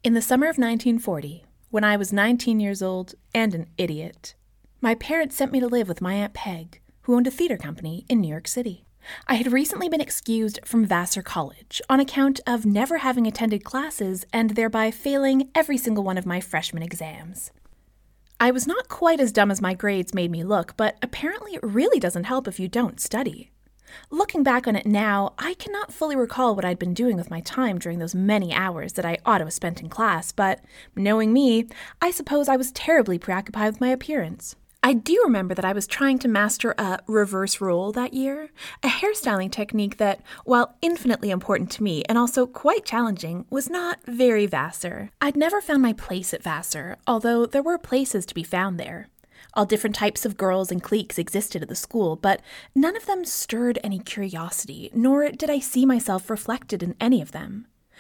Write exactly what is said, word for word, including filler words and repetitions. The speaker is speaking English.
In the summer of nineteen forty, when I was nineteen years old and an idiot, my parents sent me to live with my Aunt Peg, who owned a theater company in New York City. I had recently been excused from Vassar College on account of never having attended classes and thereby failing every single one of my freshman exams. I was not quite as dumb as my grades made me look, but apparently it really doesn't help if you don't study. Looking back on it now, I cannot fully recall what I'd been doing with my time during those many hours that I ought to have spent in class, but knowing me, I suppose I was terribly preoccupied with my appearance. I do remember that I was trying to master a reverse roll that year, a hairstyling technique that, while infinitely important to me and also quite challenging, was not very Vassar. I'd never found my place at Vassar, although there were places to be found there. All different types of girls and cliques existed at the school, but none of them stirred any curiosity, nor did I see myself reflected in any of them.